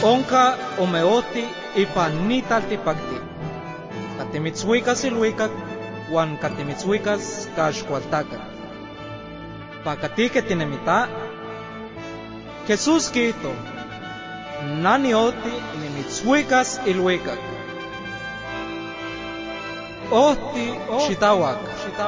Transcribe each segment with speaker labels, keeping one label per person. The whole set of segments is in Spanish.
Speaker 1: Onka omeoti ipan nitaltipakti. Katimitzhuikas iluikak, wan katimitzhuikas kaxkualtakak. Pakatike tinemita, Jesús quito, nanioti nimitzhuikas iluikak. Ohti xitawak.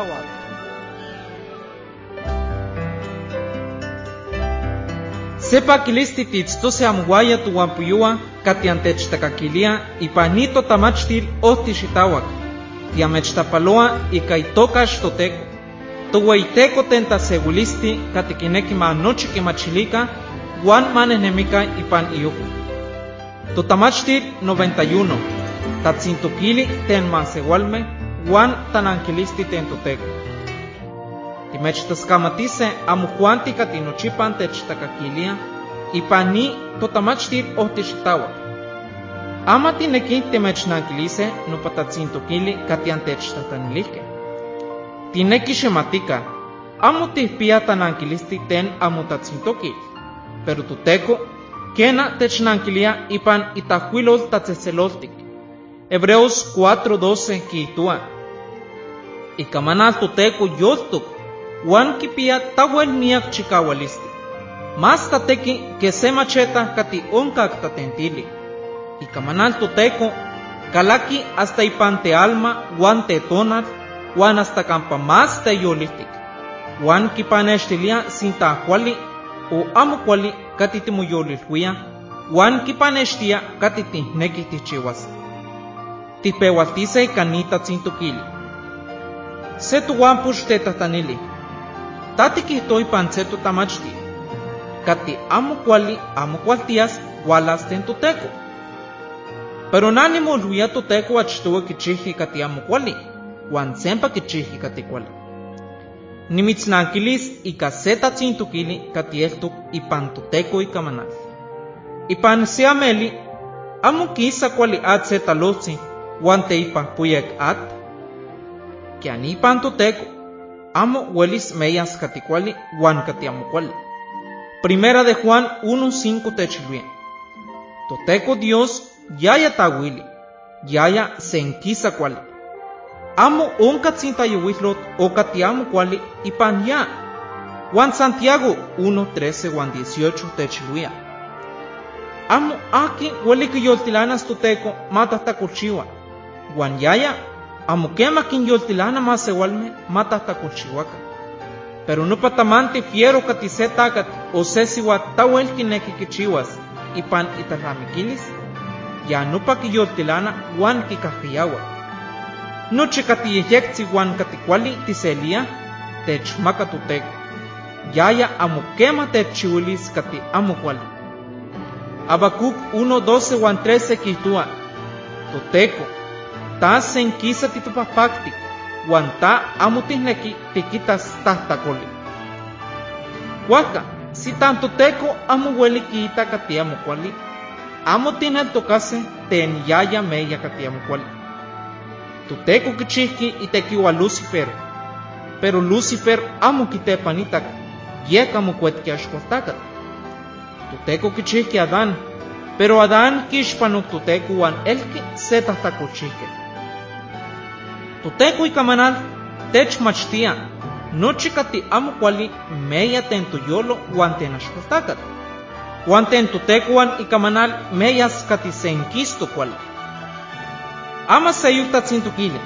Speaker 1: Sepa kilisti titztose amguaya tuwampuyua katiantechtacaquilia ipanito tamachtil ohti xitawak. Tiamechtapaloa ikaitokax toteko. Tuweiteko tentasewilisti katikineki manochi kimachilika wan manehnemika ipan iyuku. Totamachtil 91. Tatzintukili ten mansewalme wan tanankilisti ten toteko. Timechtaskamatise amujuanti katinochipan techtakakilia ipani totamachtil ohtixitawak. Ama tineki timechnankilise nopatatzintukili katiantechtatanilike. Tineki xematika, amo tihpia tanankilisti ten amutatzintokil, pero toteko kena technankilia ipan itahuilol tatzetzeloltik. Hebreos 4:12 kiitua. Ikamanal toteko yoltuk, wan kipia tawel miak chikawalisti. Mas tateki que se macheta kati onkak tatentili. Ikamanal toteko kalaki hasta ipan te alma wan te tonal, wan hasta kampa mas te yolitik. Wan kipanextilia sin tahuali o amo kuali kati timoyolilhuia, wan kipanextia kati tihneki tichiwas. Tipewaltise ikanita tzintukili. Se tuwan puxtetatanili. Tati kihtoi panceto tamachti. Kati amo kuali amo kualtias walas ten toteko. Pero nani molhuia toteko achtoa kichiji kati amo kuali, wan sempa kichiji kati kuali. Nimitznankilis ika se tatzintukili kati eltuk ipan toteko ikamanal. Ipan se ameli, amo kisa kuali at se talotzi, wan te ipa puyek at. Kian ipan toteko, amo huelis meyas kati kuali, wan kati amo kuali. Primera de Juan 1:5 techilvia. Toteko Dios yaya tawili, yaya senkisa kuali. Amo onka tzintayowitlot o kati amo kuali ipan ya. Juan Santiago 1:13 wan 18 techilvia. Amo aki hueli kiyoltilanas toteko matahtakolchiwa. Wan yaya amo kema kinyoltilana masewalme matahtakolchiwaka. Pero nopa tamanti fiero kati se takat o se siwat tawel kineki kichiwas ipan italamikilis, ya nopa kiyoltilana wan kikajiyawa. Nochi kati yeyektzi wan kati kuali tiselia, techmaka toteko. Yaya amo kema techchiwilis kati amo kuali. Habacuc 1:12 wan 13 kitua. Toteko, ta senkisa titopahpaktik, wan ta amo tihneki tikitas tahtakoli. Huaca, si tan toteko amo hueli kiita kati amo kuali, amo tineltokase ten yaya meya kati amo kuali. Toteko kichihki itekiwa Lucifer, pero Lucifer amo kitepanitak, yek amo kuetki axkualtakat. Toteko kichihki Adán, pero Adán kixpanok toteko wan elki se tahtakolchihke. Toteko ikamanal techmachtia, nochi kati amo kuali meya ten toyolo wan ten axkualtakat. Wan ten toteko wan ikamanal meyas kati senkisto kuali. Ama seyuk tatzintukili.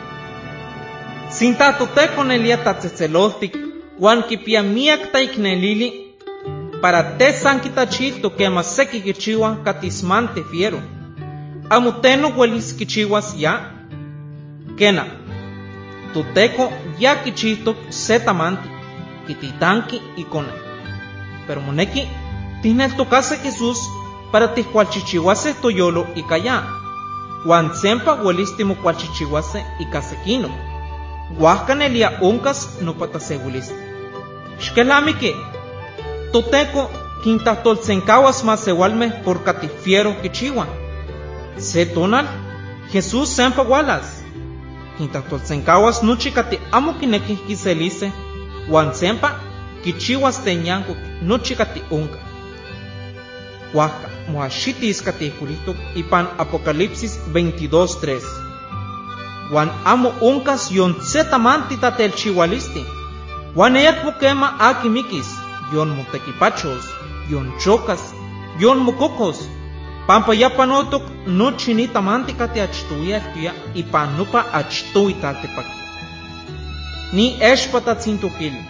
Speaker 1: Sinta toteko nelia tatzetzeloltik, wan kipia miak taiknelili, para te san kitachilto kema seki kichiwa katismante fiero. Amo teno huelis kichiwas ya. Kena, toteko ya kichihtok se tamanti, kititanki ikone. Pero moneki, tineltokase Jesús para tihkualchichiwase toyolo ikaya. Wan sempa huelis timokualchichiwase ikasekino. Huajka nelia onkas nopatasewiliste. Xkelamiki, toteko kintahtoltsenkawas masewalme por katifiero kichiwa. Se tonal, Jesús sempa walas. Kintahtoltsenkawas nochi kati amo kineki kiselise, wan sempa kichiwas tenyankok nochi kati onka. Huaca, moaxitis catihulihtok ipan Apocalipsis 22:3. Juan amo uncas yon zetamanti tatelchihualisti. Juan ekmokema akimikis, yon motekipachos, yon chocas, yon mokokos. Pampa yapanotok nochi nitamanti katiachtuya estuya ipan nopa achtui taltepaki. Ni eshpatatzintukili.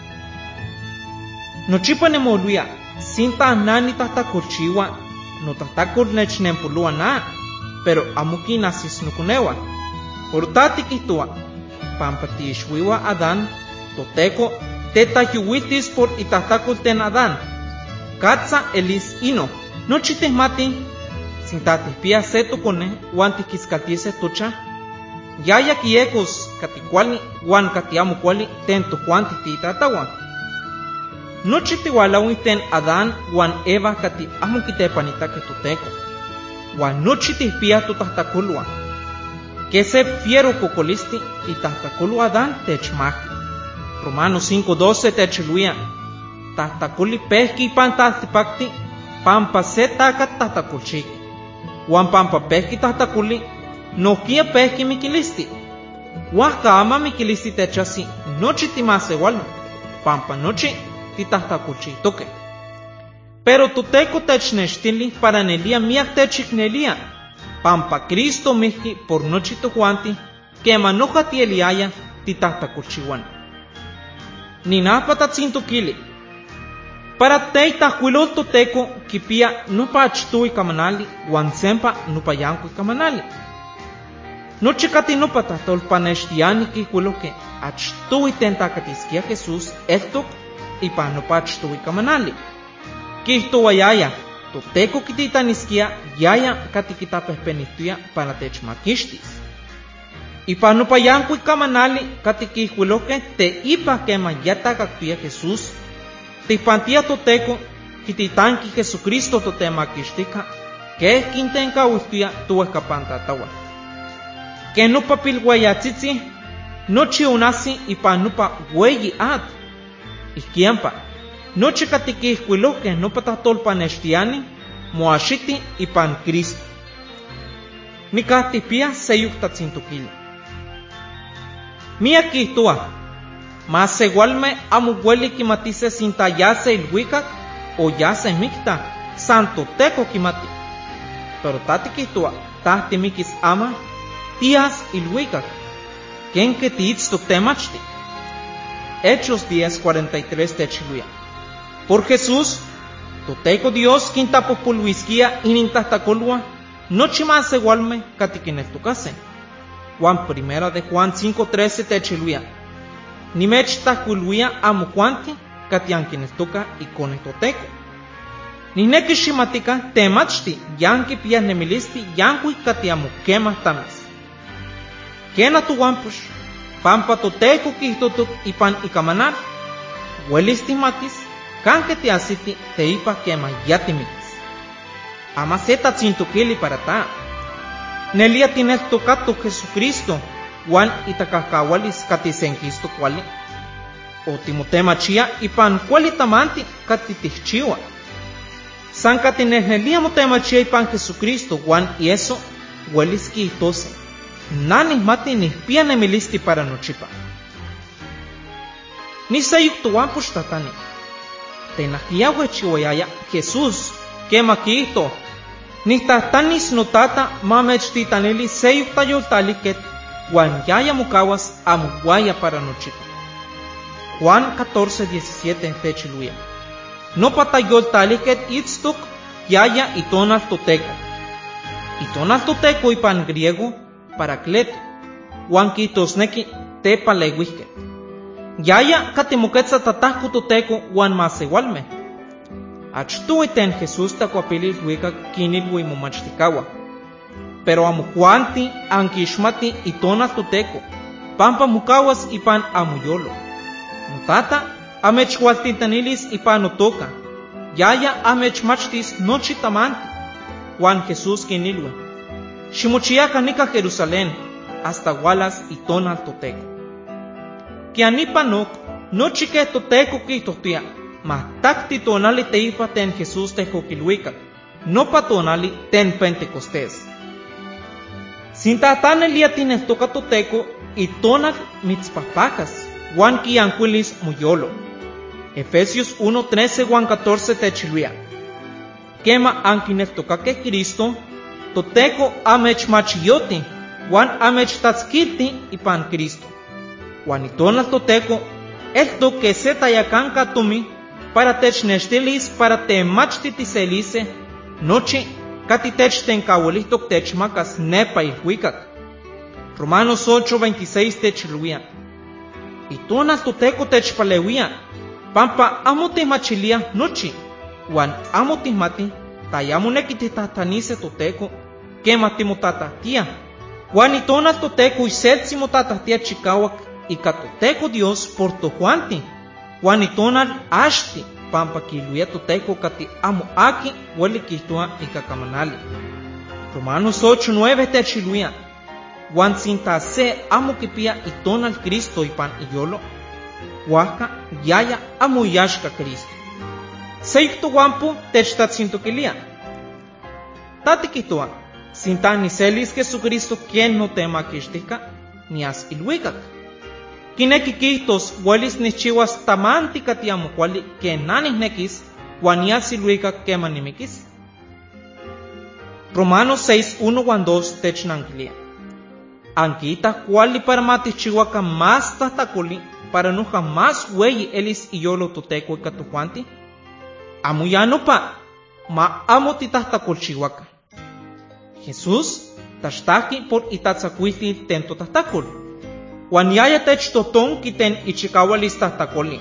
Speaker 1: Nochipa nemoluia, sinta nani tahtakolchiwa, no tahtakol nechnempolua na, pero amuki nasis nukunewa. Por tati kihtua, pampa tiixwiwa Adán, toteko, tetayuwitis por itahtakol ten Adán. Katsa elis ino, nochi tehmati, sinta tehpia se tokone, wan tihkiskaltise tocha, yaya kiekos katikuali, wan katiamukuali, ten tojuan tihtitatawan. Nochi tiwalawin ten Adán wan Eva kati amo kitepanitake toteko. Wan nochi tihpia totahtakolua. Que se fiero kokolisti itahtakolu Adán techmaki. Romanos 5:12 techiluia. Tahtakoli pehki ipan taltipakti, pampa se takat tahtakolchiki. Wan pampa pehki tahtakoli, nohkia pehki mikilisti. Huajka ama mikilisti techasi nochi timasewalme, pampa nochi titahtakolchihtoke. Pero toteko technechtili para nelia miak techiknelia, pampa Cristo mihki por nochi tojuanti, kema noja tieliaya titahtakolchiwan. Ninapa tatzintokili. Para teitahkuilol toteko kipia nopa achtui kamanali, wan sempa nopa yankui kamanali. Nochi kati nopa tahtolpanextiani kihkuiloke achtui tentakatiskia Jesús eltok ipan nopa achtui kamanali. Kihtoayaya, toteko kititaniskia yaya kati kitapehpenihtuya para techmakixtis. Ipan nopa yankui kamanali kati kihkuiloke te ipa kema yatakaktuya Jesús, tipantia toteko kititanki Jesucristo totemakixtika, keh kintenkauihtuya tuehkapantatahua. Que nopa pilhuayatzitzi nochi onasi ipan nopa weyi at. Ihkiampa, nochi kati kihkuilohkeh nopa tahtolpanextiani moaxiti ipan Cristo. Nikahtipia seyuk tatzintokili. Miak kihtoa, masewalme amo ueli kimatise sinta yase ilhuikak o yase mikta, santo teko kimati. Pero tati kihtoa, tahti mikis ama, tias ilhuikak, ken que tiitztok temachti. Hechos 10:43 techiluia. Por Jesús, toteko Dios quintapopoluisquia inintahtakolua, nochi masewalme katikineltokase. Juan primera de Juan 5:13 techiluia. Nimechtahkuiluia amo kuanti katiankineltoka ikone toteko. Nineki ximatika temachti yanki pia nemilisti yankui katiamo kemah tamis. Kena tuwampush, pampa toteko kihtotok ipan ikamanal, welis timatis, kanke tiasiti teipa kema yatimikis. Ama se tatzintokili para ta. Nelia tineltokato Jesucristo, wan itakahkawalis katisenkisto kuali. O timotemachia ipan kuali tamanti katitihchiwa. San katinehnelia motemachia ipan Jesucristo, wan yeso welis kihtose. Nani mati nihpia nemilisti para nochipa. Nisayuk tuwampush tatani. Tenahiawe chiwayaya Jesús, kema kihto. Nihtastanis notata mamechtitanili seyuk tayoltaliket, wan yaya mukawas amuguaya para nochipa. Juan 14:17 techiluia. Nopa tayoltaliket itztok yaya itonal toteko. Itonal toteko ipan griego, Paracleto, wan kitosneki tepaleuihke. Yaya katimoketza tatahku toteko wan masewalme. Achtui ten Jesús takuapili ilhuikak kinilhui momachtikawa. Pero amujuanti ankixmati itonal toteko, pampa mukawas ipan amuyolo. Notata amechhualtitanilis ipan notoka. Yaya amechmachtis nochi tamanti. Wan Jesús kinilhui. Ximochiaka nika Jerusalén, hasta walas itonal toteko. Kianipanok, nochi keh toteko kihtohtia, mahtakti tonali teipa ten Jesús tehkokilhuikak, no patonali ten Pentecostés. Sintatán elia tineltoka toteco y tonal mitzpapacas, Juan quianquilis muyolo. Efesios 1:13 Juan 14 techiluia. Quema anquineltoka que Cristo, toteco amech machiyoti, Juan amech tatzkiti y pan Cristo. Juan itonal toteco, esto que se tayacanca tumi, para technestilis, para temachtitiselice, noche, catitech tencawolitok techmacas nepa ilhuicac. Romanos 8:26 techiluia. Itonal toteco techpaleuia, pampa amo temachilia nochi, Juan amo timati, tayamunekititatanise toteco, quema timotatatia. Juan itonal toteco y setsimotatatia chicawak, y catoteco Dios por tojuanti. Juan itonal ashti, pampa kiluia toteco cati amo aki, huele kistua y cacamanali. Romanos 8:9 techiluia. Juan sinta se amo kipia itonal Cristo y pan iyolo, huaca yaya amo yashka Cristo. Seikto guampo techtatsintoquilia. Tati kitua, sinta ni selis Jesucristo quien no tema kistika, ni as ilhuicac. Kineki kistos huelis nichiwas tamanti katiamo cuali que nanis nekis, guanias ilhuicac kemanimikis. Romanos 6:1 Juan 2 technanquilia. Anquita cuali para matichihuaca más tataculi, para no jamás hueyi elis iyolo toteco y catujuanti. Amo ya no pa, ma amo titahtacolchihuaca. Jesús, tashtaki por itatzacuiti tento tahtacol. Juan yaya tech toton kiten ichikawalis tahtacoli.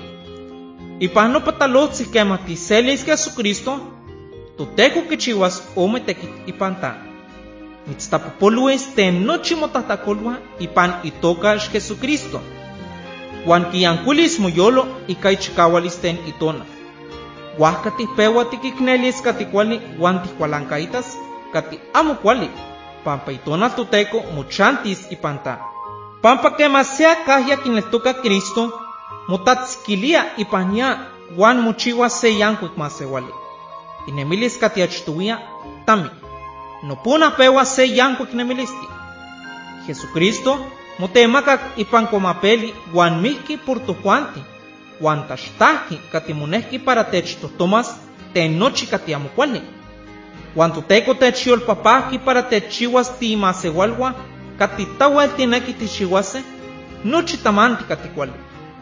Speaker 1: Y pa no patalotzi quemati selis Jesucristo, toteco kichiwas ometekit ipanta. Mitztapopolues ten nochi motahtacolua ipan itocash Jesucristo. Juan quianculis moyolo y caichikawalis ten itona. Huascati pewa tikiknelis caticuali Juan ticualancaitas, cati amo cuali, pampa itona toteco muchantis ipanta. Pampa que masea kahya kineltoka Cristo, motatzkilia ipanya Juan muchiwa se yankuik masewali. Inemilis catiachtuia tami. No puna pewa se yankuik nemilisti. Jesucristo motemakak ipan comapeli Juan mihki por tojuanti, Juan tashtaki katimunehki para techtotomas ten nochi katiamo cuali. Juan toteco techiolpapaki para techiwas ti masewalwa, katitawel tineki tichiwase, nochi tamanti katicuali.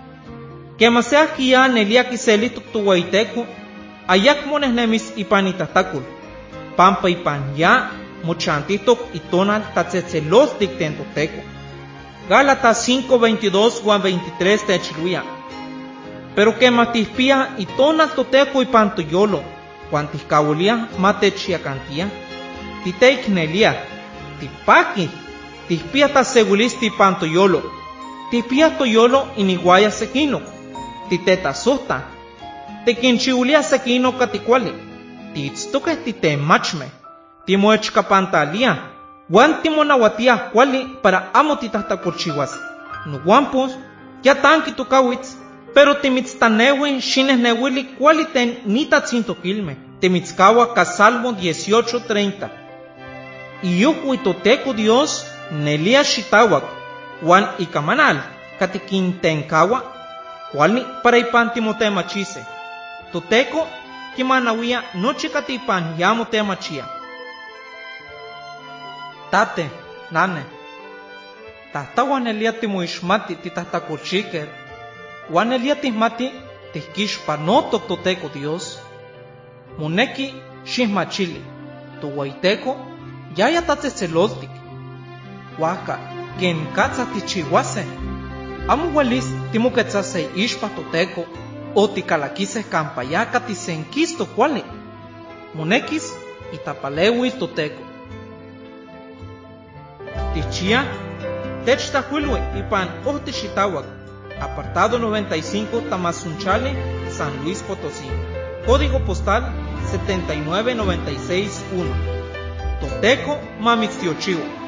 Speaker 1: Kemasea kia nelia kiseli tuktuwaiteco, ayak monehnemis ipan itatakul, pampa ipan ya mochantitok itonal tatzetzelos dicten toteco. Gálatas 5:22 Juan 23 techiluia. Pero que matispia itonal toteco ipan toyolo, Juan tiscawolia matechiacantia, titeiknelia, tipaki, tispia tasegulisti ipan toyolo, tispia toyolo iniguaya sequino, titeta sota, tequinchiulia sequino caticuali, titztoque titemachme, timoechcapantalia, Juan timonahuatia cuali para amo titahtacolchihuas. No guampos, ya tanqui tocawitz, pero timitztanewi xinehnehuili cuali ten nitatzintoquilme, timitzcawa casalmo 18:30. Y toteco Dios nelia xitawak, Juan ikamanal, katiquintencawa, cuali para ipan timotemachise. Toteco, kimanawia nochi katipan yamotemachia. Tate, nane, tahtawan elia timoishmati titahtacolchiker, Juan elia tismati tihkixpanotok toteco Dios. Moneki xihmachili, tohuaiteco yaya tatzetzeloltik. Huaca, quien katza tichihuase, amo huelis timoquetzase ixpa toteco, o ticalaquise campayaka tisenquisto cuali. Monekis itapalewis toteco. Tichia, techtahuilue ipan ohtixitawak, apartado 95 Tamazunchale, San Luis Potosí. Código postal 79961. Toteco Mamitziochiwa.